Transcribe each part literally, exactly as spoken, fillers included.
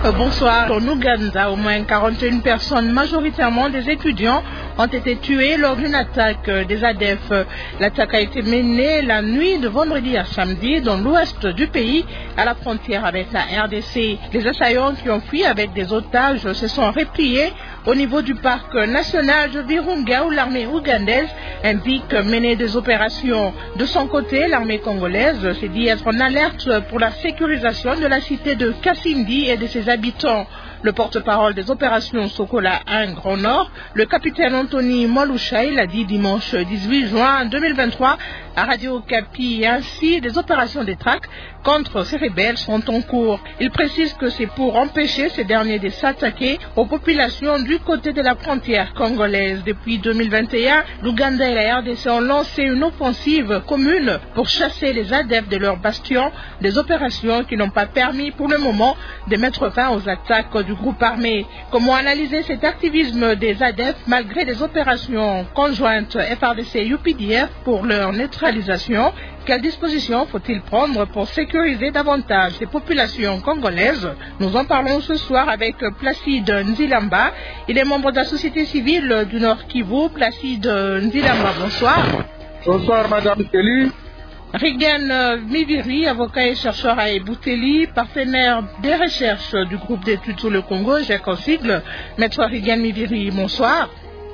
Bonsoir. En Ouganda, au moins quarante et une personnes, majoritairement des étudiants, ont été tués lors d'une attaque des A D F. L'attaque a été menée la nuit de vendredi à samedi dans l'ouest du pays, à la frontière avec la R D C. Les assaillants qui ont fui avec des otages se sont repliés au niveau du parc national de Virunga, où l'armée ougandaise indique mener des opérations. De son côté, l'armée congolaise s'est dit être en alerte pour la sécurisation de la cité de Kasindi et de ses habitants. Le porte-parole des opérations Sokola un Grand Nord, le capitaine Anthony Molushaï, l'a dit dimanche dix-huit juin deux mille vingt-trois à Radio Okapi. Ainsi, des opérations de traque contre ces rebelles sont en cours. Il précise que c'est pour empêcher ces derniers de s'attaquer aux populations du côté de la frontière congolaise. Depuis deux mille vingt et un, l'Ouganda et la R D C ont lancé une offensive commune pour chasser les A D F de leurs bastions, des opérations qui n'ont pas permis pour le moment de mettre fin aux attaques du groupe armé. Comment analyser cet activisme des A D F malgré des opérations conjointes F R D C et U P D F pour leur neutralisation? Quelles dispositions faut-il prendre pour sécuriser davantage les populations congolaises? Nous en parlons ce soir avec Placide Nzilamba. Il est membre de la société civile du Nord Kivu. Placide Nzilamba, bonsoir. Bonsoir, Madame Kelly. Rigan Miviri, avocat et chercheur à Ebouteli, partenaire des recherches du groupe d'études sur le Congo, G E C en sigle. Maître Rigan Miviri, bonsoir.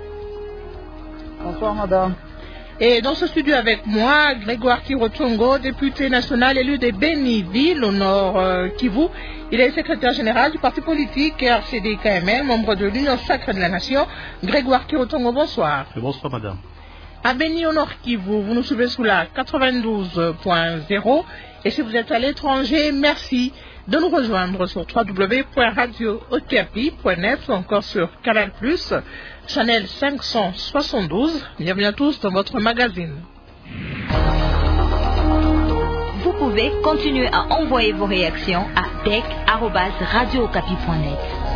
Bonsoir, Madame. Et dans ce studio avec moi, Grégoire Kirotongo, député national élu de Béni-Ville, au nord euh, Kivu. Il est secrétaire général du parti politique R C D K M L, membre de l'Union sacrée de la Nation. Grégoire Kirotongo, bonsoir. Bonsoir, Madame. À Béni, au nord Kivu, vous nous suivez sous la quatre-vingt-douze point zéro. Et si vous êtes à l'étranger, merci de nous rejoindre sur w w w point radio okapi point net ou encore sur Canal plus, Channel cinq cent soixante-douze. Bienvenue à tous dans votre magazine. Vous pouvez continuer à envoyer vos réactions à d e c arobase radio okapi point net.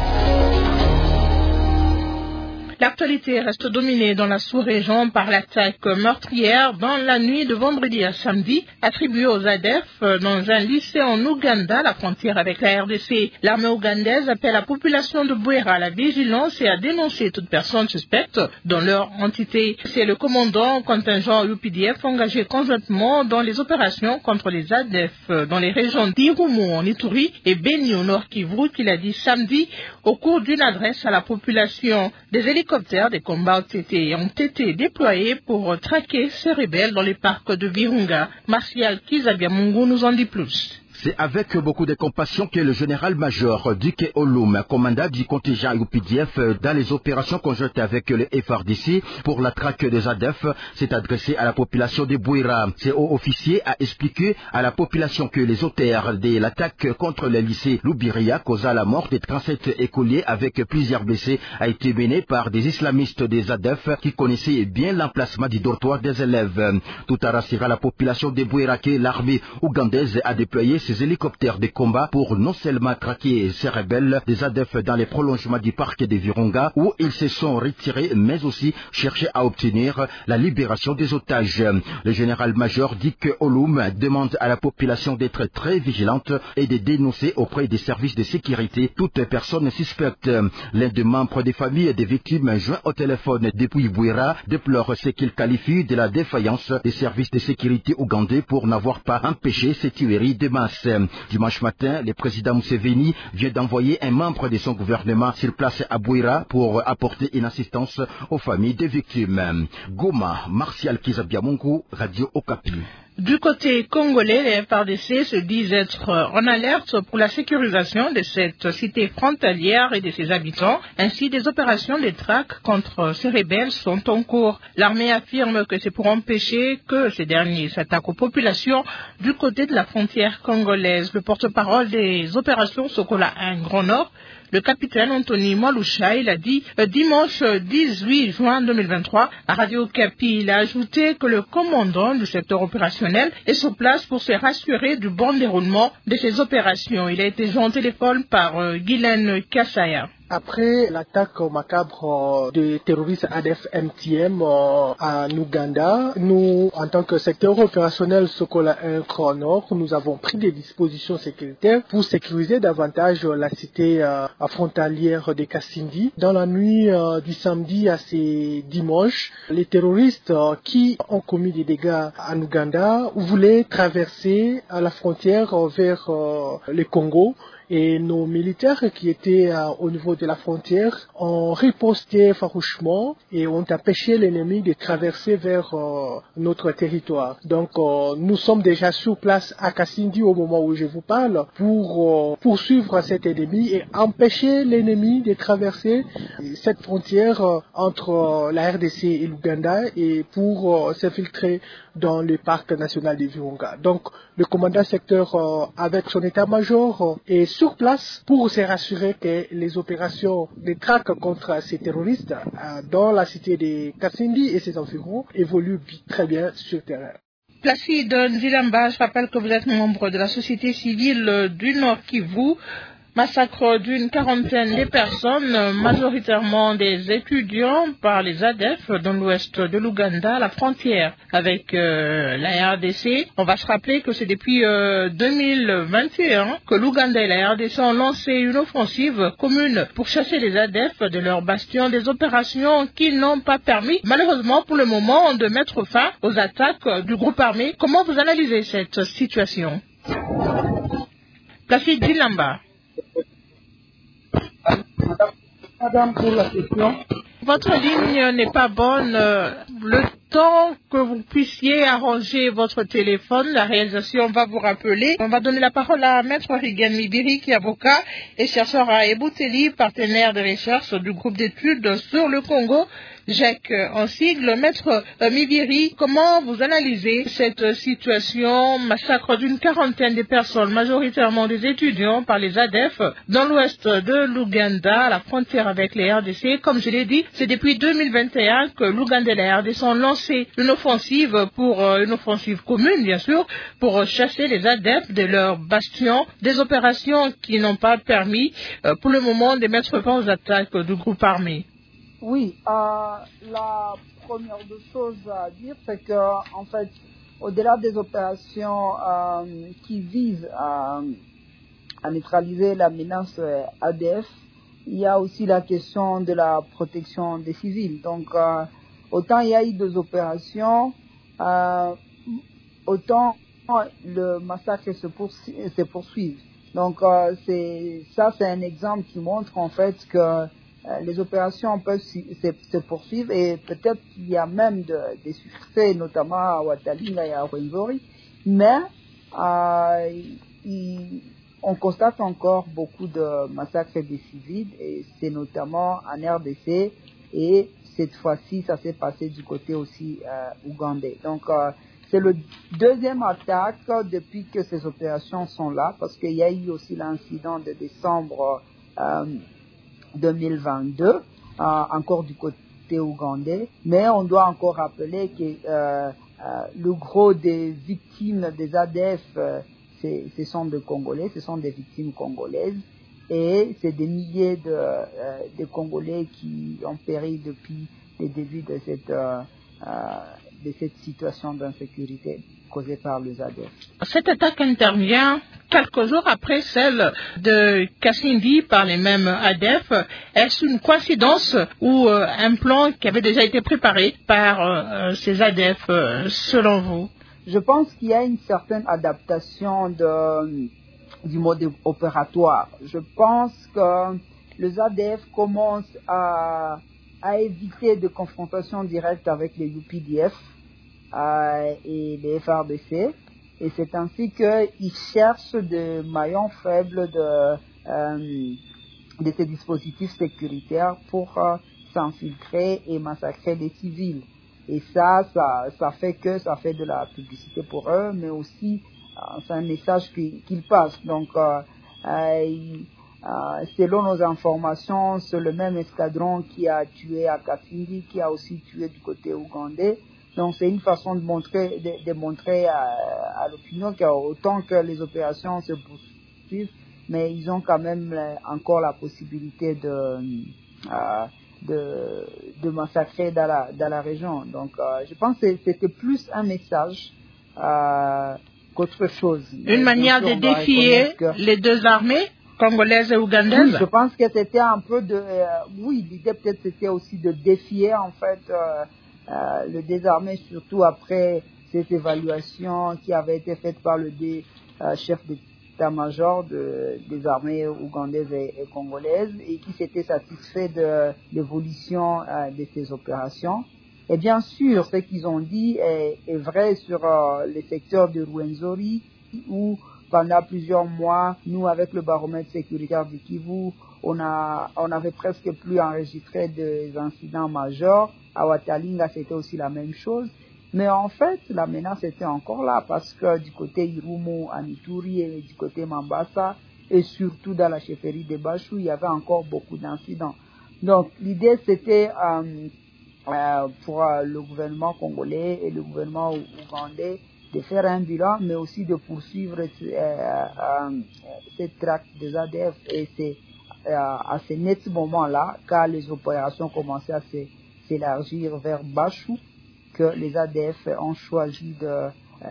L'actualité reste dominée dans la sous-région par l'attaque meurtrière dans la nuit de vendredi à samedi, attribuée aux A D F dans un lycée en Ouganda, la frontière avec la R D C. L'armée ougandaise appelle la population de Bouéra à la vigilance et à dénoncer toute personne suspecte dans leur entité. C'est le commandant contingent U P D F engagé conjointement dans les opérations contre les A D F dans les régions d'Irumu en Ituri et Béni au nord Kivu qui l'a dit samedi au cours d'une adresse à la population. Des hélicoptères des combats ont été, ont été déployés pour traquer ces rebelles dans les parcs de Virunga. Martial Kizabiamungu nous en dit plus. C'est avec beaucoup de compassion que le général-major Dike Olum, commandant du contingent U P D F dans les opérations conjointes avec le F R D C pour la traque des A D F, s'est adressé à la population de Bouéra. Ce haut officier a expliqué à la population que les auteurs de l'attaque contre le lycée Loubiria causa la mort de trente-sept écoliers avec plusieurs blessés a été menée par des islamistes des A D F qui connaissaient bien l'emplacement du dortoir des élèves. Tout a rassuré la population de Bouéra que l'armée ougandaise a déployé ces hélicoptères de combat pour non seulement traquer ces rebelles des A D F dans les prolongements du parc de Virunga où ils se sont retirés, mais aussi chercher à obtenir la libération des otages. Le général-major Dike Olum demande à la population d'être très vigilante et de dénoncer auprès des services de sécurité toute personne suspecte. L'un des membres des familles des victimes joint au téléphone depuis Bouéra déplore ce qu'il qualifie de la défaillance des services de sécurité ougandais pour n'avoir pas empêché ces tueries de masse. Dimanche matin, le président Museveni vient d'envoyer un membre de son gouvernement sur place à Bouéra pour apporter une assistance aux familles des victimes. Goma, Martial Kizabiamungu, Radio Okapi. Du côté congolais, les F R D C se disent être en alerte pour la sécurisation de cette cité frontalière et de ses habitants. Ainsi, des opérations de traque contre ces rebelles sont en cours. L'armée affirme que c'est pour empêcher que ces derniers s'attaquent aux populations du côté de la frontière congolaise. Le porte-parole des opérations Sokola un Grand Nord, le capitaine Anthony Molushaï, l'a dit euh, dimanche dix-huit juin deux mille vingt-trois à Radio Okapi. Il a ajouté que le commandant du secteur opérationnel est sur place pour se rassurer du bon déroulement de ces opérations. Il a été joint au téléphone par euh, Guylaine Kassaya. Après l'attaque macabre des terroristes A D F M T M en Ouganda, nous, en tant que secteur opérationnel Sokola un Nord, nous avons pris des dispositions sécuritaires pour sécuriser davantage la cité frontalière de Kasindi. Dans la nuit du samedi à ce dimanche, les terroristes qui ont commis des dégâts en Ouganda voulaient traverser la frontière vers le Congo. Et nos militaires qui étaient euh, au niveau de la frontière ont riposté farouchement et ont empêché l'ennemi de traverser vers euh, notre territoire. Donc euh, nous sommes déjà sur place à Kasindi au moment où je vous parle pour euh, poursuivre cet ennemi et empêcher l'ennemi de traverser cette frontière euh, entre euh, la R D C et l'Ouganda et pour euh, s'infiltrer dans le parc national de Virunga. Donc le commandant secteur euh, avec son état-major euh, est sur place pour se rassurer que les opérations de traque contre ces terroristes euh, dans la cité de Kasindi et ses environs évoluent très bien sur terrain. Placide Nzilamba, je rappelle que vous êtes membre de la société civile du Nord Kivu. Massacre d'une quarantaine de personnes, majoritairement des étudiants par les A D F dans l'ouest de l'Ouganda, à la frontière avec euh, la R D C. On va se rappeler que c'est depuis euh, deux mille vingt et un que l'Ouganda et la R D C ont lancé une offensive commune pour chasser les A D F de leur bastion, des opérations qui n'ont pas permis, malheureusement pour le moment, de mettre fin aux attaques du groupe armé. Comment vous analysez cette situation? Placide Nzilamba. Madame, pour la question. Votre ligne n'est pas bonne. Le temps que vous puissiez arranger votre téléphone, la réalisation va vous rappeler. On va donner la parole à Maître Rigan Mibiri, qui est avocat et chercheur à Ebouteli, partenaire de recherche du groupe d'études sur le Congo. Jacques, en sigle, Maître Mibiri, comment vous analysez cette situation, massacre d'une quarantaine de personnes, majoritairement des étudiants par les A D F, dans l'ouest de l'Ouganda, à la frontière avec les R D C. Comme je l'ai dit, c'est depuis deux mille vingt et un que l'Ouganda et la R D C ont lancé une offensive pour, une offensive commune, bien sûr, pour chasser les A D F de leurs bastions, des opérations qui n'ont pas permis, pour le moment, de mettre fin aux attaques du groupe armé. Oui, euh, la première des choses à dire, c'est que, en fait, au-delà des opérations euh, qui visent à, à neutraliser la menace A D F, il y a aussi la question de la protection des civils. Donc, euh, autant il y a eu des opérations, euh, autant le massacre se, poursuit, se poursuit. Donc, euh, c'est, ça, c'est un exemple qui montre, en fait, que les opérations peuvent se, se poursuivre et peut-être qu'il y a même de, des succès, notamment à Watalinga et à Rwenzori, mais euh, il, on constate encore beaucoup de massacres des civils et c'est notamment en R D C et cette fois-ci ça s'est passé du côté aussi euh, ougandais. Donc euh, c'est le deuxième attaque depuis que ces opérations sont là parce qu'il y a eu aussi l'incident de décembre euh, deux mille vingt-deux, euh, encore du côté ougandais, mais on doit encore rappeler que euh, euh, le gros des victimes des A D F, euh, ce sont des Congolais, ce sont des victimes congolaises, et c'est des milliers de, euh, de Congolais qui ont péri depuis le début de cette, euh, euh, de cette situation d'insécurité causée par les A D F. Cette attaque intervient quelques jours après celle de Kasindi par les mêmes A D F. Est-ce une coïncidence ou euh, un plan qui avait déjà été préparé par euh, ces A D F euh, selon vous? Je pense qu'il y a une certaine adaptation de, du mode opératoire. Je pense que les A D F commencent à, à éviter de confrontation directe avec les U P D F euh, et les F R D C. Et c'est ainsi qu'ils cherchent des maillons faibles de, euh, de ces dispositifs sécuritaires pour euh, s'infiltrer et massacrer les civils. Et ça, ça, ça fait que ça fait de la publicité pour eux, mais aussi euh, c'est un message qu'ils qu'ils passent. Donc, euh, euh, euh, selon nos informations, c'est le même escadron qui a tué à Kasindi, qui a aussi tué du côté ougandais. Donc, c'est une façon de montrer, de, de montrer à, à l'opinion qu'autant que les opérations se poursuivent, mais ils ont quand même euh, encore la possibilité de, euh, de, de massacrer dans la, dans la région. Donc, euh, je pense que c'était plus un message euh, qu'autre chose. Une mais manière sûr, de défier que... les deux armées congolaises et ougandaises. Oui, je pense que c'était un peu de... Euh, oui, l'idée peut-être c'était aussi de défier en fait euh, euh, le désarmé, surtout après cette évaluation qui avait été faite par le dé, euh, chef d'état-major de, des armées ougandaises et, et congolaises et qui s'était satisfait de l'évolution euh, de ces opérations. Et bien sûr, ce qu'ils ont dit est, est vrai sur euh, les secteurs de Rwenzori où pendant plusieurs mois, nous, avec le baromètre sécuritaire du Kivu, on a, on avait presque plus enregistré des incidents majeurs. À Watalinga, c'était aussi la même chose. Mais en fait, la menace était encore là parce que du côté Irumu, à Ituri et du côté Mambasa, et surtout dans la chefferie de Bachou, il y avait encore beaucoup d'incidents. Donc, l'idée, c'était euh, euh, pour euh, le gouvernement congolais et le gouvernement ougandais de faire un bilan, mais aussi de poursuivre euh, euh, cette traque des A D F. Et c'est euh, à ce net moment-là, quand les opérations commençaient à s'élargir vers Bachou, que les A D F ont choisi de, euh,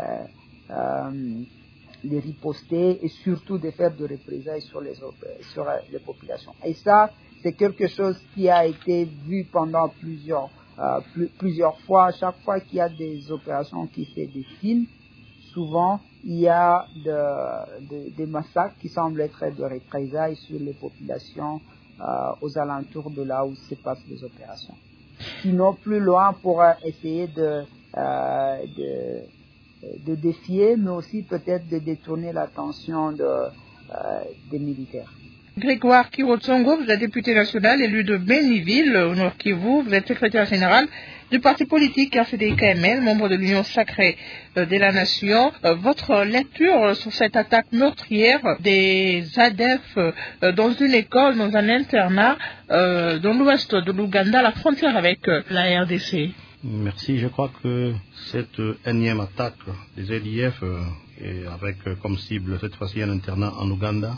euh, de riposter et surtout de faire de représailles sur les, sur les populations. Et ça, c'est quelque chose qui a été vu pendant plusieurs Euh, plus, plusieurs fois. Chaque fois qu'il y a des opérations qui se dessinent, souvent il y a de, de, des massacres qui semblent être de représailles sur les populations euh, aux alentours de là où se passent les opérations. Sinon, plus loin pour essayer de, euh, de, de défier, mais aussi peut-être de détourner l'attention de, euh, des militaires. Grégoire Kirotsongo, vous êtes député national élu de Béniville, au Nord Kivu. Vous êtes secrétaire général du parti politique R C D I K M L, membre de l'Union sacrée de la Nation. Votre lecture sur cette attaque meurtrière des A D F dans une école, dans un internat, dans l'ouest de l'Ouganda, à la frontière avec la R D C? Merci. Je crois que cette énième attaque des A D F, et avec comme cible cette fois-ci un internat en Ouganda,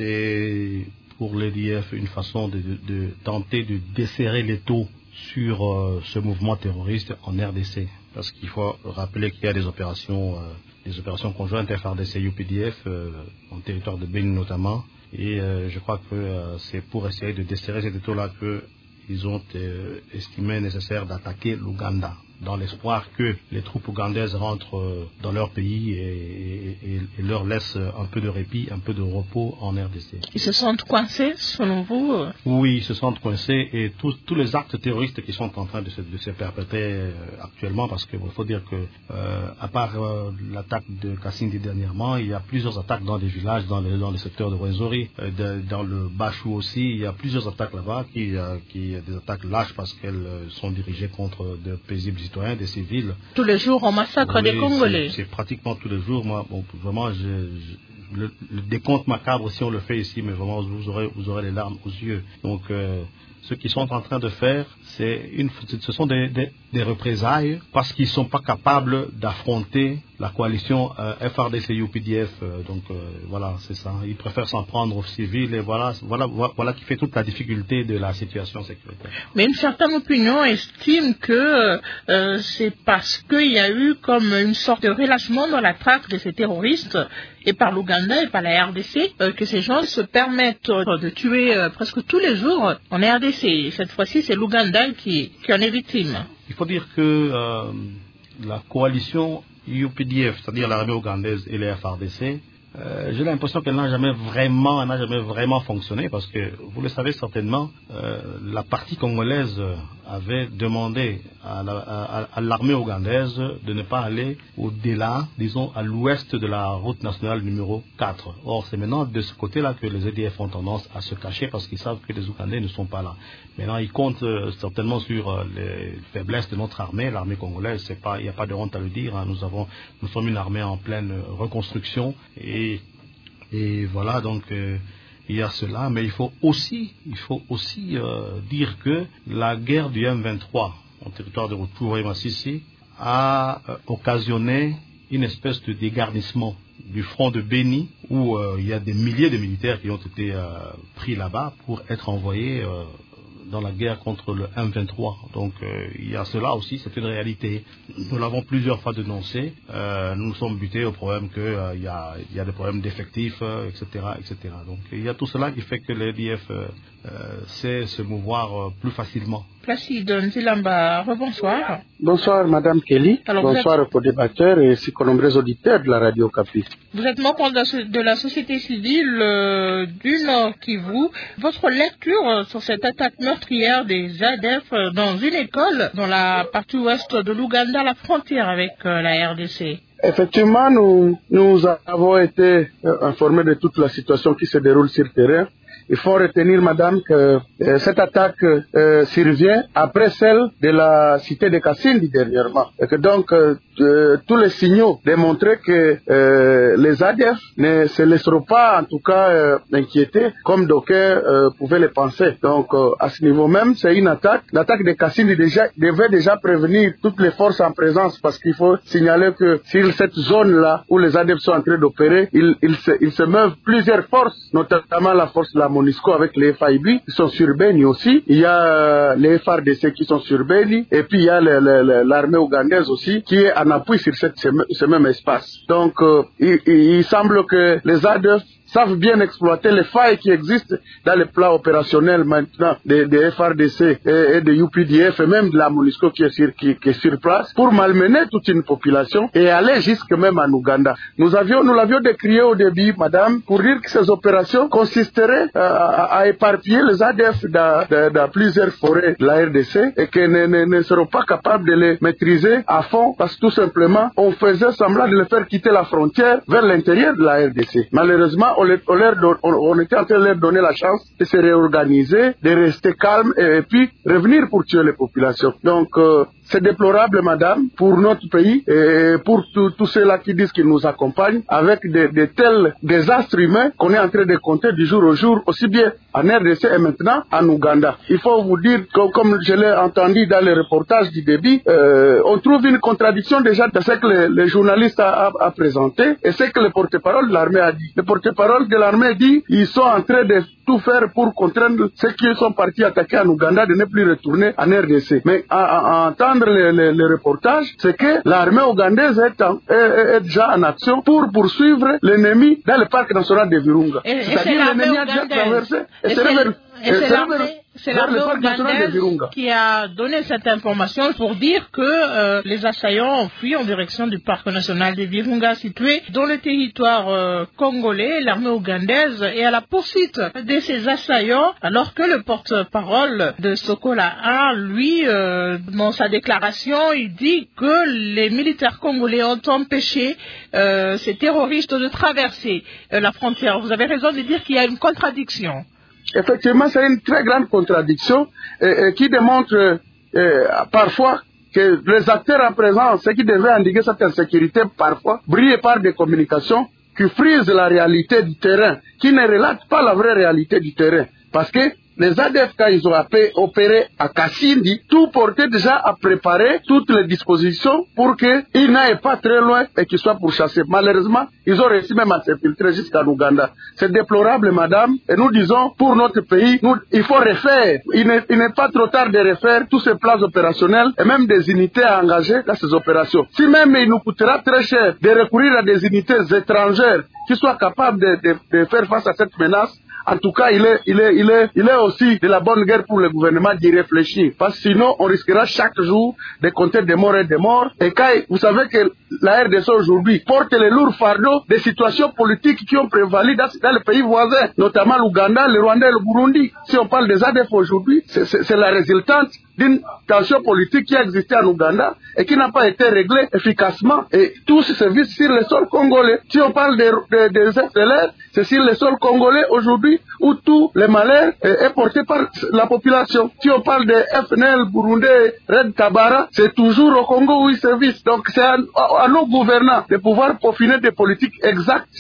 c'est pour l'A D F une façon de, de, de tenter de desserrer les taux sur euh, ce mouvement terroriste en R D C. Parce qu'il faut rappeler qu'il y a des opérations, euh, des opérations conjointes F A R D C U P D F, euh, en territoire de Bénin notamment. Et euh, je crois que euh, c'est pour essayer de desserrer ces taux-là qu'ils ont euh, estimé nécessaire d'attaquer l'Ouganda, dans l'espoir que les troupes ougandaises rentrent dans leur pays et, et, et leur laissent un peu de répit, un peu de repos en R D C. Ils se sentent coincés, selon vous? Oui, ils se sentent coincés et tous, tous les actes terroristes qui sont en train de se, de se perpétrer euh, actuellement, parce qu'il faut dire que, euh, à part euh, l'attaque de Kassindi dernièrement, il y a plusieurs attaques dans des villages, dans le, dans le secteur de Rwenzori, euh, de, dans le Bachou aussi, il y a plusieurs attaques là-bas, qui, euh, qui des attaques lâches parce qu'elles euh, sont dirigées contre de paisibles citoyens, des civils. Tous les jours, on massacre oui, des Congolais. C'est je, tous les jours. Moi, bon, vraiment, je, je, le, le décompte macabre, si on le fait ici, mais vraiment, vous aurez, vous aurez les larmes aux yeux. Donc, euh, ce qu'ils sont en train de faire, c'est une, ce sont des, des, des représailles parce qu'ils ne sont pas capables d'affronter la coalition euh, F A R D C U P D F. Euh, donc euh, voilà, c'est ça. Ils préfèrent s'en prendre aux civils et voilà, voilà, voilà qui fait toute la difficulté de la situation sécuritaire. Mais une certaine opinion estime que euh, c'est parce qu'il y a eu comme une sorte de relâchement dans la traque de ces terroristes et par l'Ouganda et par la R D C euh, que ces gens se permettent euh, de tuer euh, presque tous les jours en R D C. Cette fois-ci, c'est l'Ouganda qui, qui en est victime. Il faut dire que euh, la coalition U P D F, c'est-à-dire l'armée ougandaise et les F A R D C, euh, j'ai l'impression qu'elle n'a jamais vraiment, elle n'a jamais vraiment fonctionné parce que vous le savez certainement, euh, la partie congolaise avait demandé à, la, à, à l'armée ougandaise de ne pas aller au-delà, disons, à l'ouest de la route nationale numéro quatre. Or, c'est maintenant de ce côté-là que les A D F ont tendance à se cacher parce qu'ils savent que les Ougandais ne sont pas là. Maintenant, ils comptent euh, certainement sur euh, les faiblesses de notre armée. L'armée congolaise, c'est pas, il n'y a pas de honte à le dire. Hein. Nous avons, nous sommes une armée en pleine reconstruction et, et voilà donc. Euh, Il y a cela, mais il faut aussi, il faut aussi euh, dire que la guerre du M vingt-trois en territoire de Rutshuru et Masisi a euh, occasionné une espèce de dégarnissement du front de Beni, où euh, il y a des milliers de militaires qui ont été euh, pris là-bas pour être envoyés euh, dans la guerre contre le M vingt-trois. Donc euh, il y a cela aussi, c'est une réalité. Nous l'avons plusieurs fois dénoncé. Euh, nous nous sommes butés au problème qu'il euh, y, a, y a des problèmes d'effectifs, euh, et cetera, et cetera. Donc il y a tout cela qui fait que l'A D F euh, euh, sait se mouvoir euh, plus facilement. Placide Nzilamba, rebonsoir. Bonsoir Madame Kelly, Alors, bonsoir êtes... aux débatteurs et ainsi qu'aux nombreux auditeurs de la Radio Okapi. Vous êtes membre de la, de la société civile euh, du Nord Kivu. Votre lecture euh, sur cette attaque meurtrière des A D F euh, dans une école dans la partie ouest de l'Ouganda, à la frontière avec euh, la R D C. Effectivement, nous, nous avons été euh, informés de toute la situation qui se déroule sur le terrain. Il faut retenir, madame, que euh, cette attaque euh, survient après celle de la cité de Kassindi dernièrement. Et que donc, euh, euh, tous les signaux démontraient que euh, les A D F ne se laisseront pas, en tout cas, euh, inquiéter, comme d'aucuns euh, pouvaient le penser. Donc, euh, à ce niveau même, c'est une attaque. L'attaque de Kassindi déjà, devait déjà prévenir toutes les forces en présence, parce qu'il faut signaler que sur cette zone-là où les A D F sont en train d'opérer, il, il, se, il se meuvent plusieurs forces, notamment la force de la MONUSCO avec les F I B qui sont sur Beni aussi. Il y a les F R D C qui sont sur Beni et puis il y a le, le, le, l'armée ougandaise aussi qui est en appui sur cette, ce, ce même espace. Donc euh, il, il semble que les A D F savent bien exploiter les failles qui existent dans le plan opérationnel maintenant des, des F R D C et, et des U P D F et même de la MONUSCO qui est, sur, qui, qui est sur place pour malmener toute une population et aller jusque même en Ouganda. Nous avions, nous l'avions décrié au début, madame, pour dire que ces opérations consisteraient euh, à, à éparpiller les A D F dans, dans, dans plusieurs forêts de la R D C et qu'elles ne, ne, ne seront pas capables de les maîtriser à fond parce que tout simplement on faisait semblant de les faire quitter la frontière vers l'intérieur de la R D C. Malheureusement, On, les, on, leur don, on, on était en train de leur donner la chance de se réorganiser, de rester calme et, et puis revenir pour tuer les populations. Donc, euh, c'est déplorable, madame, pour notre pays et pour tous ceux-là qui disent qu'ils nous accompagnent avec de, de tels désastres humains qu'on est en train de compter du jour au jour, aussi bien en R D C et maintenant en Ouganda. Il faut vous dire, que, comme je l'ai entendu dans les reportages du début, euh, on trouve une contradiction déjà de ce que le, le journaliste a, a, a présenté et ce que le porte-parole de l'armée a dit. Le porte-parole de l'armée dit qu'ils sont en train de tout faire pour contraindre ceux qui sont partis attaquer en Ouganda de ne plus retourner en R D C. Mais à, à, à entendre les, les, les reportages, c'est que l'armée ougandaise est, en, est, est déjà en action pour poursuivre l'ennemi dans le parc national de Virunga. Et, et c'est-à-dire l'ennemi a déjà traversé et, et c'est vers, et c'est l'armée C'est l'armée ougandaise qui a donné cette information pour dire que euh, les assaillants ont fui en direction du parc national de Virunga situé dans le territoire euh, congolais. L'armée ougandaise est à la poursuite de ces assaillants alors que le porte-parole de Sokola un, lui, euh, dans sa déclaration, il dit que les militaires congolais ont empêché euh, ces terroristes de traverser euh, la frontière. Vous avez raison de dire qu'il y a une contradiction. Effectivement, c'est une très grande contradiction euh, qui démontre euh, parfois que les acteurs en présence, ceux qui devaient endiguer cette insécurité, parfois, brillent par des communications qui frisent la réalité du terrain, qui ne relatent pas la vraie réalité du terrain. Parce que les A D F, quand ils ont opéré à Kassindi, tout portait déjà à préparer toutes les dispositions pour qu'ils n'aillent pas très loin et qu'ils soient pourchassés. Malheureusement, ils ont réussi même à s'infiltrer jusqu'à Ouganda. C'est déplorable, madame, et nous disons, pour notre pays, nous, il faut refaire. Il n'est, il n'est pas trop tard de refaire tous ces plans opérationnels et même des unités à engager dans ces opérations. Si même il nous coûtera très cher de recourir à des unités étrangères qui soient capables de, de, de faire face à cette menace, en tout cas, il est, il est, il est, il est aussi de la bonne guerre pour le gouvernement d'y réfléchir. Parce que sinon, on risquera chaque jour de compter des morts et des morts. Et quand vous savez que la R D C aujourd'hui porte les lourds fardeaux des situations politiques qui ont prévalu dans, dans les pays voisins, notamment l'Ouganda, le Rwanda et le Burundi. Si on parle des A D F aujourd'hui, c'est, c'est, c'est la résultante d'une tension politique qui a existé en Ouganda et qui n'a pas été réglée efficacement. Et tout se vit sur le sol congolais. Si on parle des, des, des F D L R, c'est sur le sol congolais aujourd'hui où tout le malheur est, est porté par la population. Si on parle des F N L, Burundais, Red Tabara, c'est toujours au Congo où ils sévissent. Donc c'est à, à nos gouvernants de pouvoir peaufiner des politiques exactes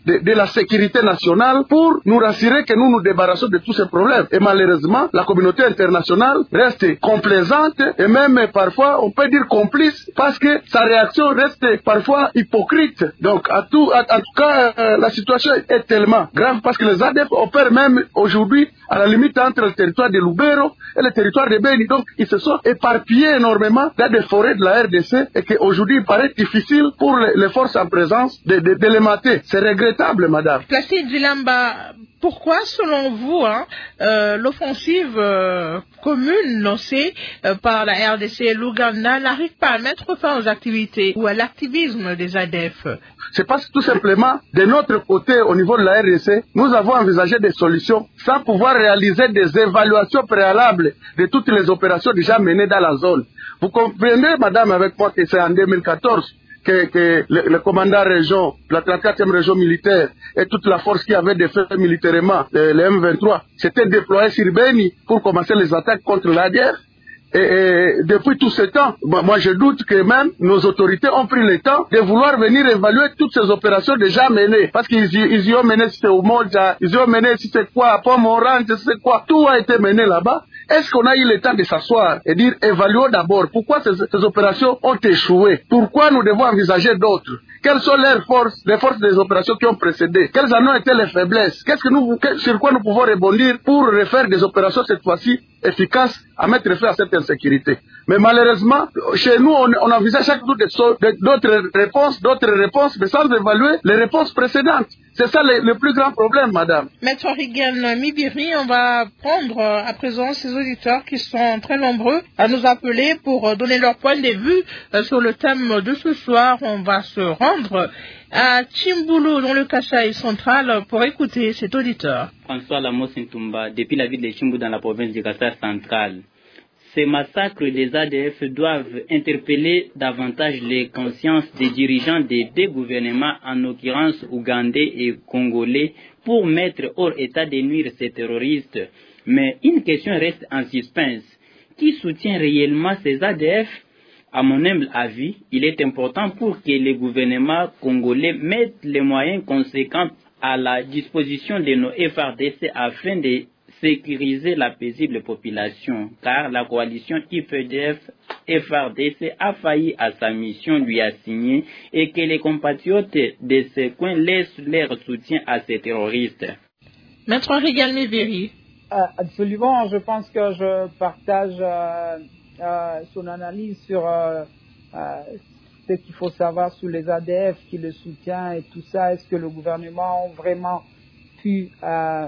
de, de la sécurité nationale pour nous rassurer que nous nous débarrassons de tous ces problèmes. Et malheureusement, la communauté internationale reste complaisante et même parfois, on peut dire complice, parce que sa réaction reste parfois hypocrite. Donc, à tout, à, en tout cas, euh, la situation est tellement grave parce que les A D F opèrent même aujourd'hui à la limite entre le territoire de Lubero et le territoire de Beni. Donc, ils se sont éparpillés énormément dans des forêts de la R D C et qu'aujourd'hui, il paraît difficile pour les, les forces en présence de, de, de les mater. C'est regrettable, madame. Placide Dilamba, pourquoi, selon vous, hein, euh, l'offensive euh, commune lancée euh, par la R D C et l'Ouganda n'arrive pas à mettre fin aux activités ou à l'activisme des A D F? C'est parce que tout simplement, de notre côté, au niveau de la R D C, nous avons envisagé des solutions sans pouvoir réaliser des évaluations préalables de toutes les opérations déjà menées dans la zone. Vous comprenez, madame, avec moi, que c'est en deux mille quatorze que, que le, le commandant région, la trente-quatrième région militaire et toute la force qui avait défait militairement, le, le M vingt-trois, s'était déployé sur Beni pour commencer les attaques contre l'A D F. Et, et depuis tout ce temps, moi je doute que même nos autorités ont pris le temps de vouloir venir évaluer toutes ces opérations déjà menées. Parce qu'ils ils y ont mené, c'était au Moja, ils y ont mené, c'était quoi, à Pomme-Orange, c'est quoi, tout a été mené là-bas. Est-ce qu'on a eu le temps de s'asseoir et dire, évaluons d'abord pourquoi ces, ces opérations ont échoué? Pourquoi nous devons envisager d'autres? Quelles sont leurs forces, les forces des opérations qui ont précédé? Quelles en ont été les faiblesses? Qu'est-ce que nous, sur quoi nous pouvons rebondir pour refaire des opérations cette fois-ci efficaces à mettre fin à cette insécurité? Mais malheureusement, chez nous, on, on envisage chaque jour d'autres réponses, d'autres réponses, mais sans évaluer les réponses précédentes. C'est ça le, le plus grand problème, madame. Maître Rigan Mibiri, on va prendre à présent ces auditeurs qui sont très nombreux à nous appeler pour donner leur point de vue sur le thème de ce soir. On va se rendre à Chimbulu, dans le Kasaï central, pour écouter cet auditeur. François Lamos Ntumba, depuis la ville de Chimbulu dans la province du Kasaï central. Ces massacres des A D F doivent interpeller davantage les consciences des dirigeants des deux gouvernements, en l'occurrence ougandais et congolais, pour mettre hors état de nuire ces terroristes. Mais une question reste en suspense. Qui soutient réellement ces A D F? À mon humble avis, il est important pour que les gouvernements congolais mettent les moyens conséquents à la disposition de nos F R D C afin de sécuriser la paisible population, car la coalition I P D F F R D C a failli à sa mission lui assignée et que les compatriotes de ces coins laissent leur soutien à ces terroristes. Maître Rigan Mibiri. Euh, absolument, je pense que je partage euh, euh, son analyse sur euh, euh, ce qu'il faut savoir sur les A D F qui le soutient et tout ça. Est-ce que le gouvernement a vraiment pu euh,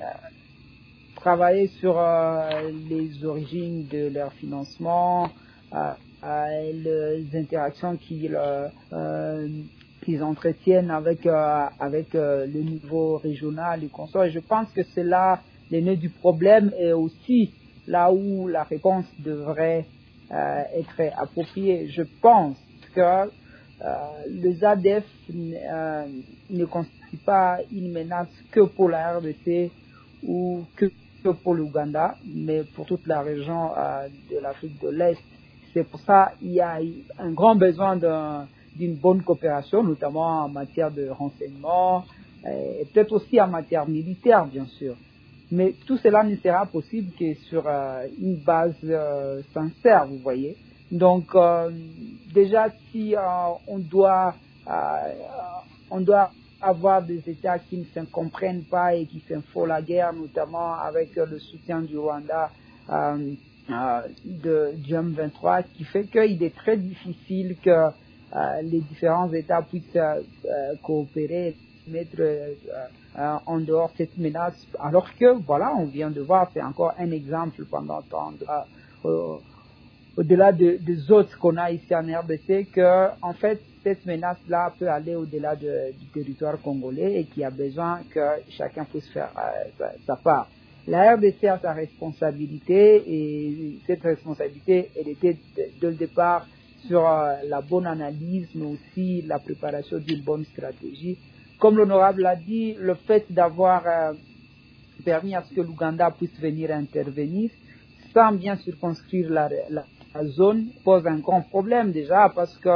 travailler sur euh, les origines de leur financement, euh, euh, les interactions qu'ils euh, euh, qu'ils entretiennent avec euh, avec euh, le niveau régional et consort. Et je pense que c'est là le nœud du problème et aussi là où la réponse devrait euh, être appropriée. Je pense que euh, les A D F euh, ne constituent pas une menace que pour la R D C ou que pour l'Ouganda, mais pour toute la région euh, de l'Afrique de l'Est. C'est pour ça qu'il y a un grand besoin d'un, d'une bonne coopération, notamment en matière de renseignement, euh, et peut-être aussi en matière militaire, bien sûr. Mais tout cela ne sera possible que sur euh, une base euh, sincère, vous voyez. Donc, euh, déjà, si euh, on doit, euh, on doit avoir des États qui ne se comprennent pas et qui se font la guerre, notamment avec euh, le soutien du Rwanda euh, euh, de, du M vingt-trois, qui fait qu'il est très difficile que euh, les différents États puissent euh, coopérer, mettre euh, euh, en dehors cette menace, alors que, voilà, on vient de voir, c'est encore un exemple pendant tant de, euh, au-delà de, des autres qu'on a ici en R D C, que, en fait, cette menace-là peut aller au-delà de, du territoire congolais et qu'il y a besoin que chacun puisse faire euh, sa, sa part. La R D C a sa responsabilité et cette responsabilité, elle était dès le départ sur euh, la bonne analyse, mais aussi la préparation d'une bonne stratégie. Comme l'honorable l'a dit, le fait d'avoir euh, permis à ce que l'Ouganda puisse venir intervenir sans bien circonscrire la, la, la zone pose un grand problème déjà parce que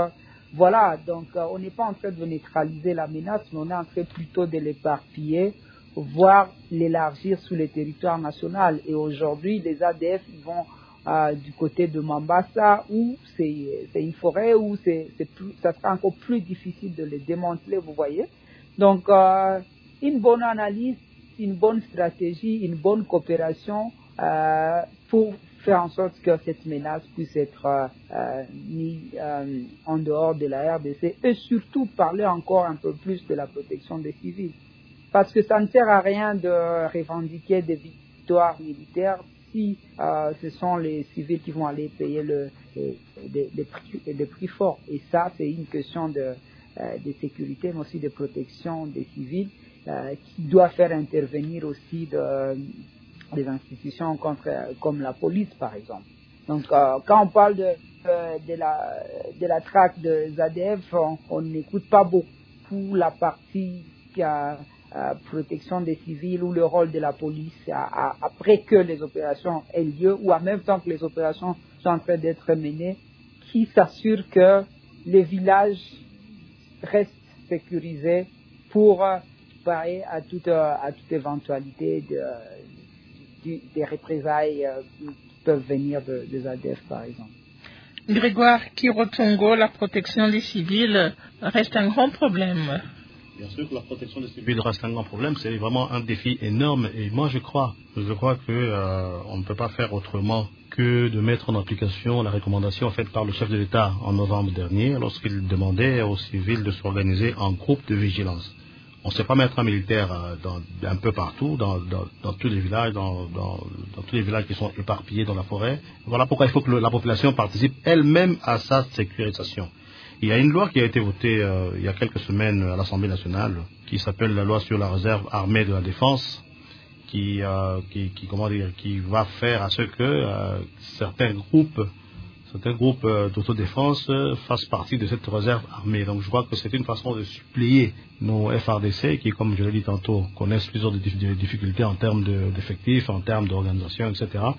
voilà, donc euh, on n'est pas en train de neutraliser la menace, mais on est en train plutôt de l'éparpiller, voire l'élargir sur le territoire national. Et aujourd'hui, les A D F ils vont euh, du côté de Mambasa, où c'est, c'est une forêt, où c'est, c'est plus, ça sera encore plus difficile de les démanteler, vous voyez. Donc, euh, une bonne analyse, une bonne stratégie, une bonne coopération euh, pour faire en sorte que cette menace puisse être euh, mise euh, en dehors de la R D C, et surtout parler encore un peu plus de la protection des civils. Parce que ça ne sert à rien de revendiquer des victoires militaires si euh, ce sont les civils qui vont aller payer le, les, les, les, prix, les prix forts. Et ça, c'est une question de, euh, de sécurité, mais aussi de protection des civils, euh, qui doit faire intervenir aussi de, des institutions contre, comme la police, par exemple. Donc, euh, quand on parle de, euh, de, la, de la traque des A D F, on n'écoute pas beaucoup la partie qui a Euh, protection des civils ou le rôle de la police à, à, après que les opérations aient lieu ou en même temps que les opérations sont en train d'être menées, qui s'assure que les villages restent sécurisés pour euh, parer à toute, euh, à toute éventualité de, de, des représailles euh, qui peuvent venir de, des A D F, par exemple. Grégoire Kirotongo, la protection des civils reste un grand problème. Bien sûr que la protection des civils reste un grand problème, c'est vraiment un défi énorme, et moi je crois, je crois que euh, on ne peut pas faire autrement que de mettre en application la recommandation faite par le chef de l'État en novembre dernier, lorsqu'il demandait aux civils de s'organiser en groupe de vigilance. On ne sait pas mettre un militaire euh, dans, un peu partout, dans, dans, dans tous les villages, dans, dans, dans tous les villages qui sont éparpillés dans la forêt. Voilà pourquoi il faut que le, la population participe elle-même à sa sécurisation. Il y a une loi qui a été votée euh, il y a quelques semaines à l'Assemblée nationale, qui s'appelle la loi sur la réserve armée de la défense, qui, euh, qui, qui, comment dire, qui va faire à ce que euh, certains groupes, certains groupes euh, d'autodéfense euh, fassent partie de cette réserve armée. Donc je crois que c'est une façon de suppléer nos F R D C, qui, comme je l'ai dit tantôt, connaissent plusieurs difficultés en termes de, d'effectifs, en termes d'organisation, et cetera.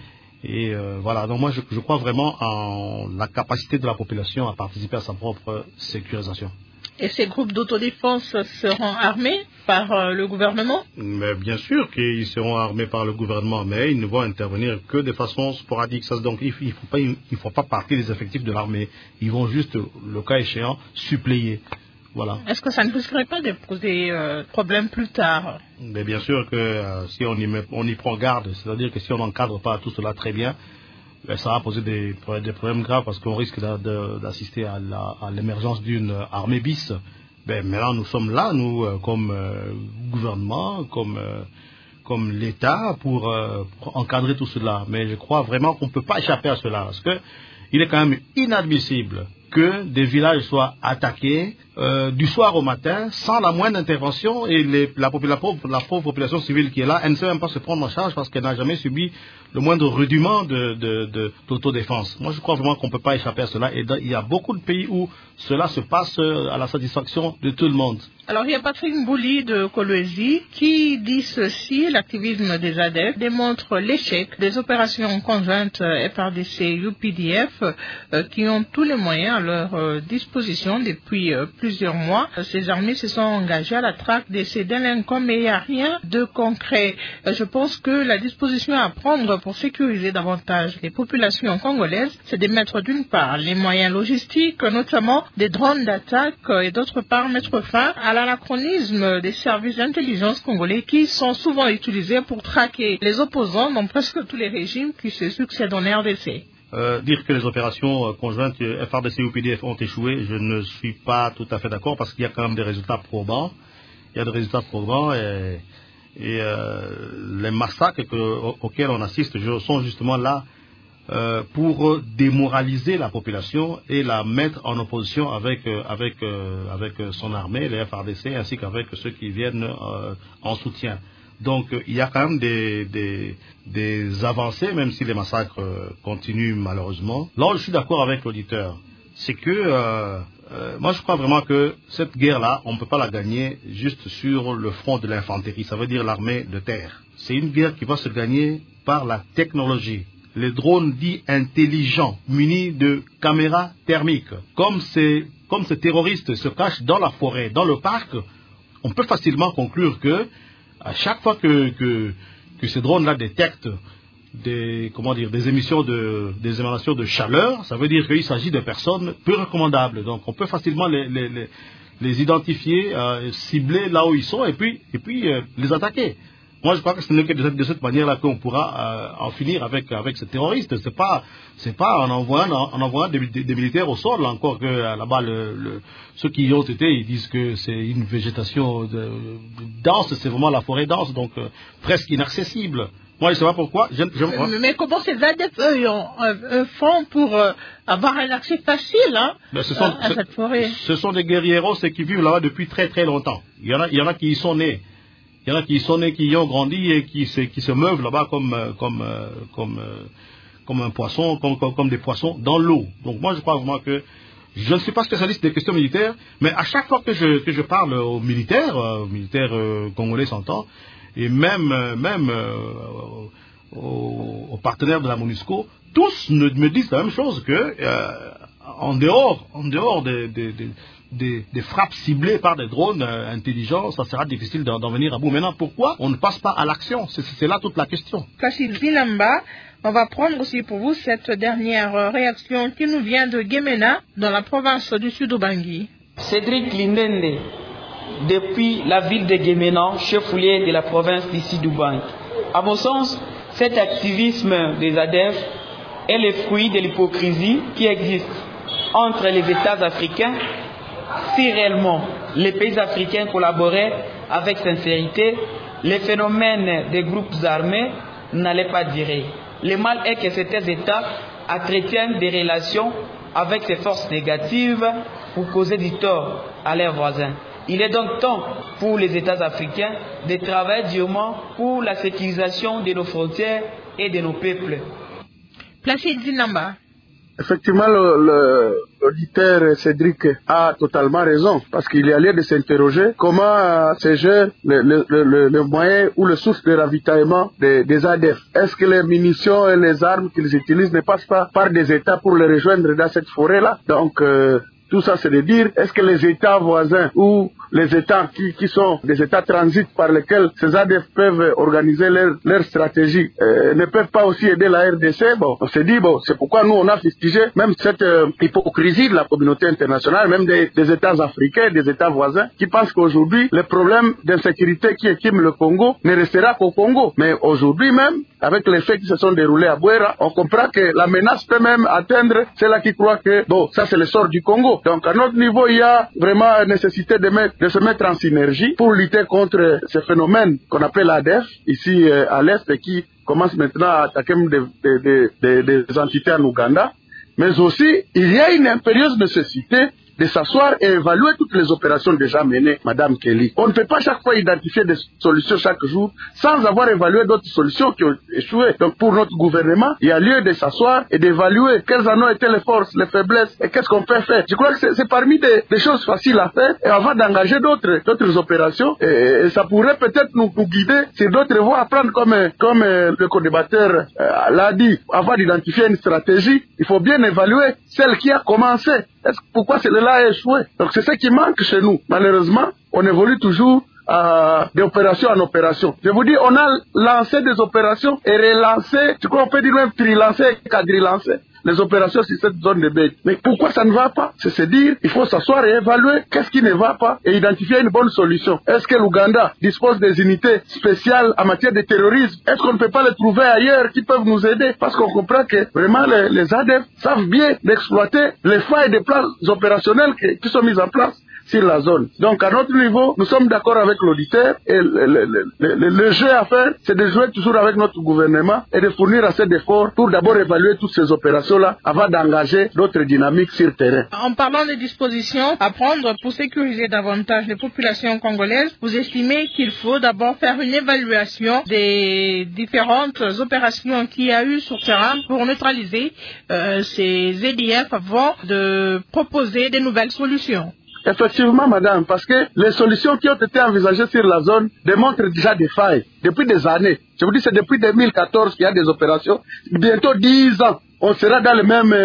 Et euh, voilà, donc moi je, je crois vraiment en la capacité de la population à participer à sa propre sécurisation. Et ces groupes d'autodéfense seront armés par euh, le gouvernement ? Mais bien sûr qu'ils seront armés par le gouvernement, mais ils ne vont intervenir que de façon sporadique. Ça, donc ils ne font pas, ils font pas partie des effectifs de l'armée. Ils vont juste, le cas échéant, suppléer. Voilà. Est-ce que ça ne risquerait pas de poser euh, problème plus tard ? Mais bien sûr que euh, si on y, met, on y prend garde, c'est-à-dire que si on n'encadre pas tout cela très bien, ben, ça va poser des, des problèmes graves, parce qu'on risque de, de, d'assister à, la, à l'émergence d'une armée bis. Ben, maintenant nous sommes là, nous, euh, comme euh, gouvernement, comme, euh, comme l'État, pour, euh, pour encadrer tout cela. Mais je crois vraiment qu'on ne peut pas échapper à cela, parce que il est quand même inadmissible que des villages soient attaqués euh, du soir au matin sans la moindre intervention, et les, la, la, pauvre, la pauvre population civile qui est là, elle ne sait même pas se prendre en charge parce qu'elle n'a jamais subi le moindre rudiment de, de, de, d'autodéfense. Moi je crois vraiment qu'on ne peut pas échapper à cela, et il y a beaucoup de pays où cela se passe à la satisfaction de tout le monde. Alors il y a Patrick Mbouli de Kolwezi qui dit ceci: l'activisme des A D F démontre l'échec des opérations conjointes F R D C U P D F euh, qui ont tous les moyens à leur euh, disposition depuis euh, plusieurs mois. Ces armées se sont engagées à la traque de ces délinquants, mais il n'y a rien de concret. Euh, je pense que la disposition à prendre pour sécuriser davantage les populations congolaises, c'est de mettre d'une part les moyens logistiques, notamment des drones d'attaque, et d'autre part mettre fin à l'anachronisme des services d'intelligence congolais qui sont souvent utilisés pour traquer les opposants dans presque tous les régimes qui se succèdent en R D C. Euh, dire que les opérations conjointes F R D C et U P D F ont échoué, je ne suis pas tout à fait d'accord, parce qu'il y a quand même des résultats probants. Il y a des résultats probants, et, et euh, les massacres que, auxquels on assiste sont justement là euh, pour démoraliser la population et la mettre en opposition avec, euh, avec, euh, avec son armée, les F R D C, ainsi qu'avec ceux qui viennent euh, en soutien. Donc il y a quand même des, des, des avancées, même si les massacres continuent malheureusement. Là où je suis d'accord avec l'auditeur, c'est que euh, euh, moi je crois vraiment que cette guerre-là, on ne peut pas la gagner juste sur le front de l'infanterie, ça veut dire l'armée de terre. C'est une guerre qui va se gagner par la technologie. Les drones dits intelligents, munis de caméras thermiques, comme ces comme ces terroristes se cachent dans la forêt, dans le parc, on peut facilement conclure que à chaque fois que, que, que ces drones-là détectent des, comment dire, des émissions de, des émanations de chaleur, ça veut dire qu'il s'agit de personnes peu recommandables. Donc on peut facilement les, les, les, les identifier, euh, cibler là où ils sont et puis, et puis euh, les attaquer. Moi, je crois que ce n'est que de cette, de cette manière-là qu'on pourra euh, en finir avec, avec ces terroristes. C'est pas, c'est pas en envoyant, en, en envoyant des, des, des militaires au sol, encore que euh, là-bas, le, le, ceux qui y ont été, ils disent que c'est une végétation de, de dense, c'est vraiment la forêt dense, donc euh, presque inaccessible. Moi, je ne sais pas pourquoi. Je, je, mais, mais comment ces A D F, eux, ont, euh, font pour euh, avoir un accès facile hein, ben ce sont, à, à cette forêt? Ce sont des guerrieros qui vivent là-bas depuis très très longtemps. Il y en a, il y en a qui y sont nés. Il y en a qui sont nés, qui y ont grandi et qui se, qui se meuvent là-bas comme, comme, comme, comme un poisson, comme, comme, comme des poissons dans l'eau. Donc moi, je crois vraiment que je ne suis pas spécialiste des questions militaires, mais à chaque fois que je, que je parle aux militaires, aux militaires euh, congolais s'entend, et même, même euh, aux, aux partenaires de la MONUSCO, tous me, me disent la même chose que euh, en dehors, en dehors des, des, des Des, des frappes ciblées par des drones euh, intelligents, ça sera difficile d'en, d'en venir à bout. Maintenant, pourquoi on ne passe pas à l'action? C'est, c'est là toute la question. Placide Bilamba, on va prendre aussi pour vous cette dernière réaction qui nous vient de Gemena, dans la province du Sud-Ubangi. Cédric Lindende, depuis la ville de Gemena, chef-lieu de la province du Sud-Ubangi. À mon sens, cet activisme des A D F est le fruit de l'hypocrisie qui existe entre les États africains. Si réellement les pays africains collaboraient avec sincérité, les phénomènes des groupes armés n'allaient pas durer. Le mal est que ces États entretiennent des relations avec ces forces négatives pour causer du tort à leurs voisins. Il est donc temps pour les États africains de travailler durement pour la sécurisation de nos frontières et de nos peuples. Placide Zinamba. Effectivement, le, le, l'auditeur Cédric a totalement raison, parce qu'il y a lieu de s'interroger comment euh, se gère le, le, le, le moyen ou le source de ravitaillement des, des A D F. Est-ce que les munitions et les armes qu'ils utilisent ne passent pas par des États pour les rejoindre dans cette forêt-là? Donc, euh, tout ça, c'est de dire, est-ce que les États voisins ou les États qui, qui sont des États transit par lesquels ces A D F peuvent organiser leur, leur stratégie euh, ne peuvent pas aussi aider la R D C? Bon, on s'est dit, bon, c'est pourquoi nous, on a fustigé même cette euh, hypocrisie de la communauté internationale, même des, des États africains, des États voisins, qui pensent qu'aujourd'hui, le problème d'insécurité qui écume le Congo ne restera qu'au Congo. Mais aujourd'hui même, avec les faits qui se sont déroulés à Bouera, on comprend que la menace peut même atteindre ceux-là qui croient que, bon, ça c'est le sort du Congo. Donc à notre niveau, il y a vraiment nécessité de, mettre, de se mettre en synergie pour lutter contre ce phénomène qu'on appelle A D F, ici euh, à l'Est, et qui commence maintenant à attaquer des, des, des, des, des entités en Ouganda. Mais aussi, il y a une impérieuse nécessité de s'asseoir et évaluer toutes les opérations déjà menées, Madame Kelly. On ne peut pas chaque fois identifier des solutions chaque jour sans avoir évalué d'autres solutions qui ont échoué. Donc pour notre gouvernement, il y a lieu de s'asseoir et d'évaluer quelles en ont été les forces, les faiblesses et qu'est-ce qu'on peut faire. Je crois que c'est, c'est parmi des, des choses faciles à faire et avant d'engager d'autres, d'autres opérations et, et ça pourrait peut-être nous, nous guider sur d'autres voies à prendre comme, comme euh, le co-débatteur euh, l'a dit. Avant d'identifier une stratégie, il faut bien évaluer celle qui a commencé. Est-ce, pourquoi celle-là a échoué? Donc c'est ce qui manque chez nous. Malheureusement, on évolue toujours euh, d'opération en opération. Je vous dis, on a lancé des opérations et relancé, je crois qu'on peut dire même trilancé et quadrilancé les opérations sur cette zone de bête. Mais pourquoi ça ne va pas? C'est se dire, il faut s'asseoir et évaluer qu'est-ce qui ne va pas et identifier une bonne solution. Est-ce que l'Ouganda dispose des unités spéciales en matière de terrorisme? Est-ce qu'on ne peut pas les trouver ailleurs qui peuvent nous aider? Parce qu'on comprend que vraiment les, les A D F savent bien d'exploiter les failles des plans opérationnels qui, qui sont mis en place sur la zone. Donc à notre niveau, nous sommes d'accord avec l'auditeur et le, le, le, le, le jeu à faire, c'est de jouer toujours avec notre gouvernement et de fournir assez d'efforts pour d'abord évaluer toutes ces opérations-là avant d'engager d'autres dynamiques sur le terrain. En parlant des dispositions à prendre pour sécuriser davantage les populations congolaises, vous estimez qu'il faut d'abord faire une évaluation des différentes opérations qu'il y a eu sur terrain pour neutraliser euh, ces Z D F avant de proposer de nouvelles solutions? Effectivement, madame, parce que les solutions qui ont été envisagées sur la zone démontrent déjà des failles depuis des années. Je vous dis, c'est depuis deux mille quatorze qu'il y a des opérations. Bientôt dix ans, on sera dans le même,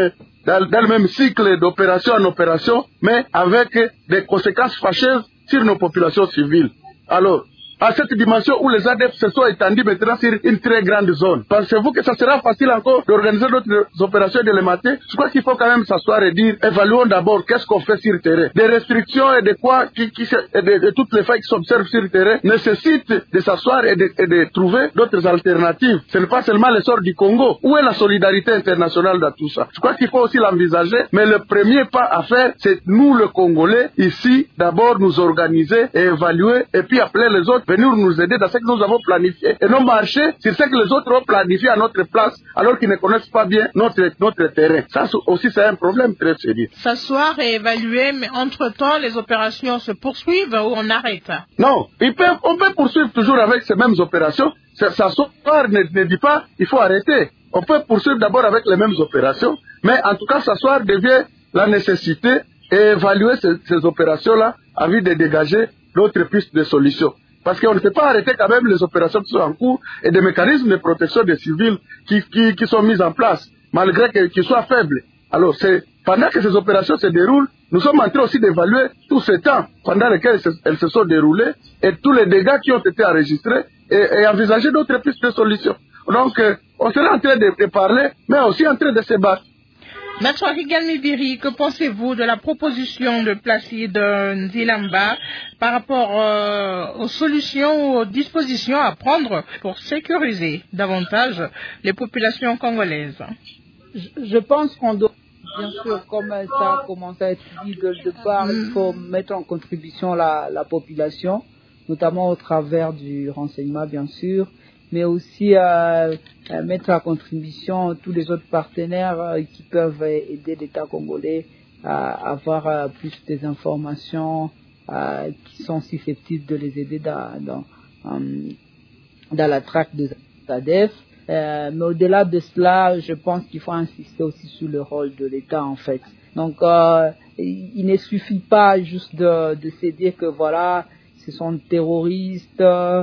dans, dans le même cycle d'opération en opération, mais avec des conséquences fâcheuses sur nos populations civiles. Alors, à cette dimension où les A D F se sont étendus maintenant sur une très grande zone. Pensez-vous que ça sera facile encore d'organiser d'autres opérations et de les mater? Je crois qu'il faut quand même s'asseoir et dire, évaluons d'abord qu'est-ce qu'on fait sur le terrain. Des restrictions et de quoi, qui, qui, et de, de toutes les failles qui s'observent sur le terrain nécessitent de s'asseoir et de, et de trouver d'autres alternatives. Ce n'est pas seulement l'essor du Congo. Où est la solidarité internationale dans tout ça? Je crois qu'il faut aussi l'envisager, mais le premier pas à faire, c'est nous, le Congolais, ici, d'abord nous organiser et évaluer, et puis appeler les autres venir nous aider dans ce que nous avons planifié et non marcher sur ce que les autres ont planifié à notre place alors qu'ils ne connaissent pas bien notre, notre terrain. Ça aussi, c'est un problème très sérieux. S'asseoir et évaluer, mais entre-temps, les opérations se poursuivent ou on arrête? Non, ils peuvent, on peut poursuivre toujours avec ces mêmes opérations. S'asseoir ne, ne dit pas il faut arrêter. On peut poursuivre d'abord avec les mêmes opérations, mais en tout cas, s'asseoir devient la nécessité et évaluer ces, ces opérations-là en vue de dégager d'autres pistes de solutions. Parce qu'on ne peut pas arrêter quand même les opérations qui sont en cours et des mécanismes de protection des civils qui, qui, qui sont mis en place, malgré qu'ils soient faibles. Alors, c'est pendant que ces opérations se déroulent, nous sommes en train aussi d'évaluer tous ces temps pendant lesquels elles se sont déroulées et tous les dégâts qui ont été enregistrés et, et envisager d'autres pistes de solutions. Donc, euh, on sera en train de, de parler, mais aussi en train de se battre. Maître Rigal Mibiri, que pensez-vous de la proposition de Placide Nzilamba par rapport euh, aux solutions, aux dispositions à prendre pour sécuriser davantage les populations congolaises? Je, je pense qu'on doit, bien sûr, comme ça a commencé à être dit de départ, il faut mettre en contribution la, la population, notamment au travers du renseignement, bien sûr, mais aussi euh, mettre à contribution tous les autres partenaires euh, qui peuvent aider l'État congolais à avoir euh, plus des informations euh, qui sont susceptibles de les aider dans, dans, euh, dans la traque des A D F. Euh, mais au-delà de cela, je pense qu'il faut insister aussi sur le rôle de l'État, en fait. Donc, euh, il ne suffit pas juste de, de se dire que voilà, ce sont des terroristes,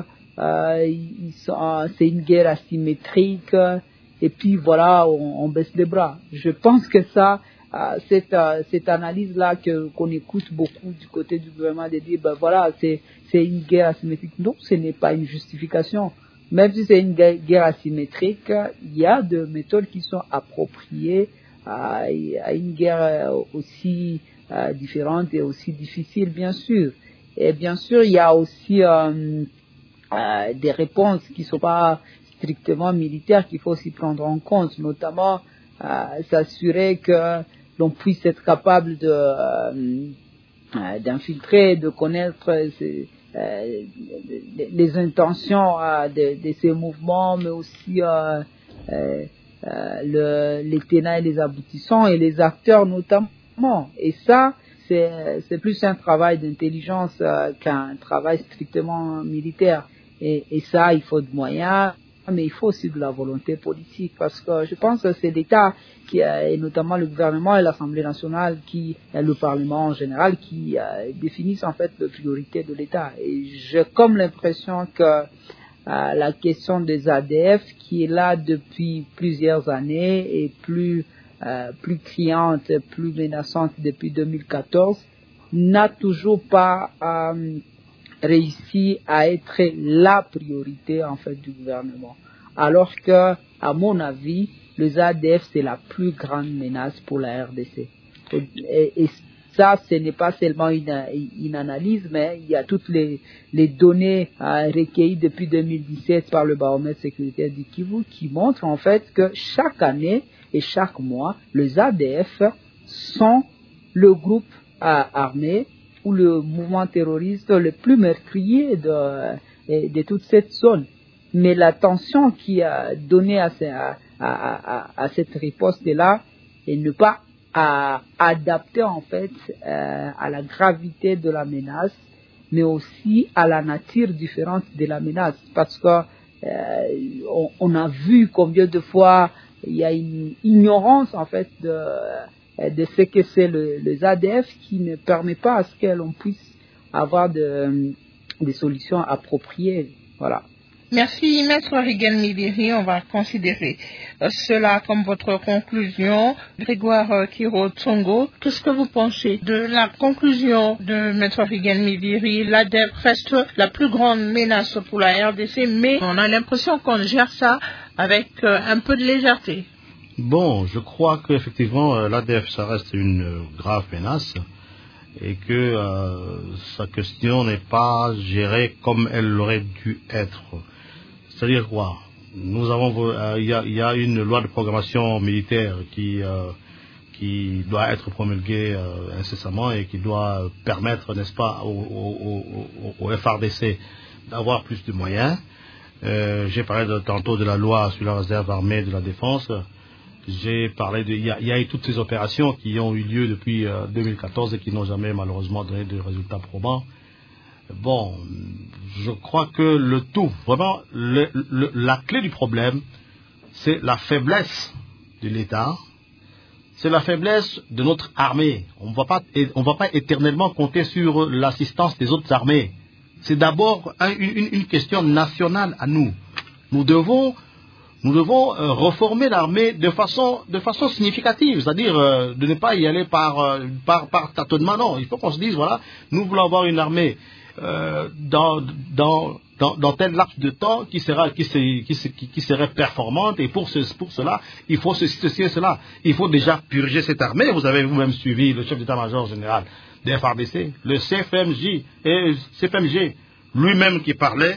euh, ils sont, c'est une guerre asymétrique, et puis voilà, on, on baisse les bras. Je pense que ça, euh, cette, euh, cette analyse-là que qu'on écoute beaucoup du côté du gouvernement, de dire ben voilà, c'est c'est une guerre asymétrique. Non, ce n'est pas une justification. Même si c'est une guerre asymétrique, il y a des méthodes qui sont appropriées à, à une guerre aussi euh, différente et aussi difficile, bien sûr. Et bien sûr, il y a aussi euh, euh, des réponses qui ne sont pas strictement militaires qu'il faut aussi prendre en compte, notamment euh, s'assurer que l'on puisse être capable de euh, d'infiltrer, de connaître ces, Euh, les intentions euh, de, de ces mouvements, mais aussi euh, euh, euh, le, les tenants et les aboutissants et les acteurs notamment. Et ça, c'est, c'est plus un travail d'intelligence euh, qu'un travail strictement militaire. Et, et ça, il faut de moyens, mais il faut aussi de la volonté politique, parce que je pense que c'est l'État, qui, et notamment le gouvernement et l'Assemblée nationale, qui, et le Parlement en général, qui euh, définissent en fait les priorités de l'État. Et j'ai comme l'impression que euh, la question des A D F, qui est là depuis plusieurs années et plus euh, plus criante, plus menaçante depuis deux mille quatorze, n'a toujours pas euh, réussi à être la priorité en fait du gouvernement. Alors que, à mon avis, les A D F c'est la plus grande menace pour la R D C. Et, et, et ça, ce n'est pas seulement une, une analyse, mais il y a toutes les, les données euh, recueillies depuis deux mille dix-sept par le baromètre sécuritaire du Kivu qui montrent en fait que chaque année et chaque mois, les A D F sont le groupe euh, armé ou le mouvement terroriste le plus meurtrier de, de toute cette zone. Mais l'attention qui a donné à, à, à, à cette riposte-là et ne pas à adapter en fait euh, à la gravité de la menace, mais aussi à la nature différente de la menace. Parce que euh, on, on a vu combien de fois il y a une ignorance en fait de de ce que c'est le, les A D F qui ne permet pas à ce que l'on puisse avoir de, des solutions appropriées. Voilà. Merci, Maître Rigel Midiri. On va considérer euh, cela comme votre conclusion. Grégoire euh, Kiro Tsongo, qu'est-ce que vous pensez de la conclusion de Maître Rigel Midiri? L'A D F reste la plus grande menace pour la R D C, mais on a l'impression qu'on gère ça avec euh, un peu de légèreté. Bon, je crois qu'effectivement, euh, l'A D F, ça reste une euh, grave menace et que euh, sa question n'est pas gérée comme elle l'aurait dû être. C'est-à-dire quoi? Nous avons, euh, il y a, il y a une loi de programmation militaire qui euh, qui doit être promulguée euh, incessamment et qui doit permettre, n'est-ce pas, au, au, au, au F R D C d'avoir plus de moyens. Euh, j'ai parlé de, tantôt de la loi sur la réserve armée de la défense. J'ai parlé de, il y a, il y a eu toutes ces opérations qui ont eu lieu depuis euh, deux mille quatorze et qui n'ont jamais malheureusement donné de résultats probants. Bon, je crois que le tout, vraiment, le, le, la clé du problème, c'est la faiblesse de l'État, c'est la faiblesse de notre armée. On ne va pas, on va pas éternellement compter sur l'assistance des autres armées. C'est d'abord un, une, une question nationale à nous. Nous devons, nous devons euh, reformer l'armée de façon, de façon significative, c'est-à-dire euh, de ne pas y aller par, euh, par, par tâtonnement. Non, il faut qu'on se dise, voilà, nous voulons avoir une armée Euh, dans, dans, dans, dans tel laps de temps qui, sera, qui, qui, qui, qui serait performante, et pour, ce, pour cela, il faut ceci, ceci et cela. Il faut déjà purger cette armée. Vous avez vous-même suivi le chef d'état-major général des F R D C, le C F M J, et C F M G, lui-même qui parlait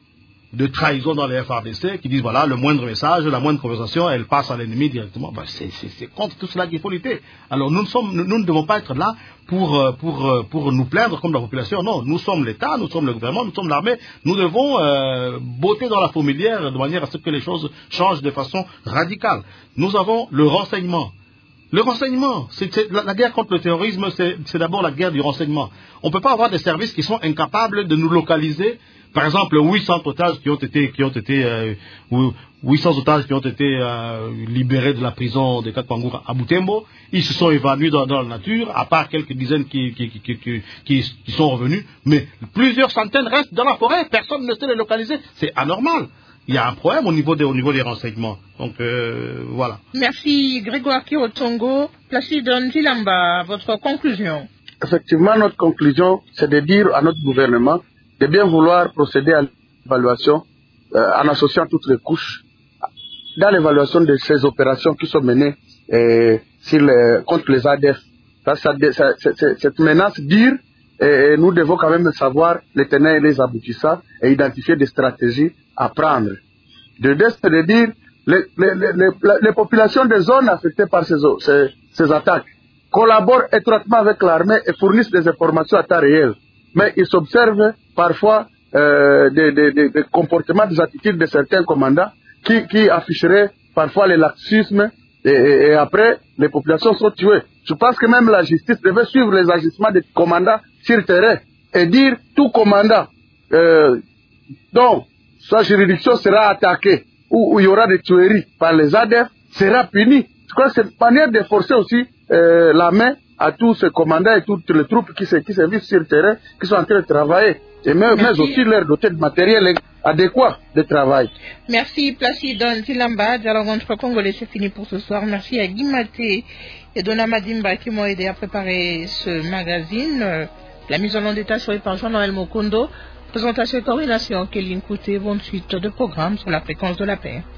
de trahison dans les F R D C, qui disent voilà, le moindre message, la moindre conversation, elle passe à l'ennemi directement. Ben, c'est, c'est, c'est contre tout cela qu'il faut lutter. Alors nous ne, sommes, nous, nous ne devons pas être là pour, pour, pour nous plaindre comme la population. Non, nous sommes l'État, nous sommes le gouvernement, nous sommes l'armée. Nous devons euh, botter dans la fourmilière de manière à ce que les choses changent de façon radicale. Nous avons le renseignement. Le renseignement, c'est, c'est, la, la guerre contre le terrorisme, c'est, c'est d'abord la guerre du renseignement. On ne peut pas avoir des services qui sont incapables de nous localiser. Par exemple, huit cents otages qui ont été, qui ont été, euh, huit cents otages qui ont été euh, libérés de la prison de Katwangoura à Butembo, ils se sont évanouis dans, dans la nature, à part quelques dizaines qui, qui, qui, qui, qui, qui sont revenus, mais plusieurs centaines restent dans la forêt, personne ne sait les localiser, c'est anormal. Il y a un problème au niveau des, au niveau des renseignements. Donc, euh, voilà. Merci, Grégoire Kirotongo. Placide Nzilamba, votre conclusion. Effectivement, notre conclusion, c'est de dire à notre gouvernement de bien vouloir procéder à l'évaluation euh, en associant toutes les couches dans l'évaluation de ces opérations qui sont menées euh, sur les, contre les A D F. Ça, ça, ça, ça, cette menace dire, et nous devons quand même savoir les tenants et les aboutissants et identifier des stratégies à prendre. De deux, c'est de dire les, les, les, les, les populations des zones affectées par ces, ces, ces attaques collaborent étroitement avec l'armée et fournissent des informations à temps réel. Mais ils s'observent parfois euh, des, des, des, des comportements, des attitudes de certains commandants qui, qui afficheraient parfois les laxismes et, et, et après les populations sont tuées. Je pense que même la justice devait suivre les agissements des commandants sur terrain et dire tout commandant euh, dont sa juridiction sera attaquée ou où il y aura des tueries par les A D F sera puni. Je crois que c'est une manière de forcer aussi euh, la main à tous ces commandants et toutes les troupes qui se, qui se vivent sur le terrain, qui sont en train de travailler, et même, mais aussi leur doter de matériel adéquat de travail. Merci Placide Nzilamba. Dialogue entre Congolais, c'est fini pour ce soir. Merci à Guy Maté et Dona Madimba qui m'ont aidé à préparer ce magazine. La mise en onde est assurée par Jean-Noël Mokondo. Présentation et coordination, Kéline Couté. Bonne suite de programme sur la fréquence de la paix.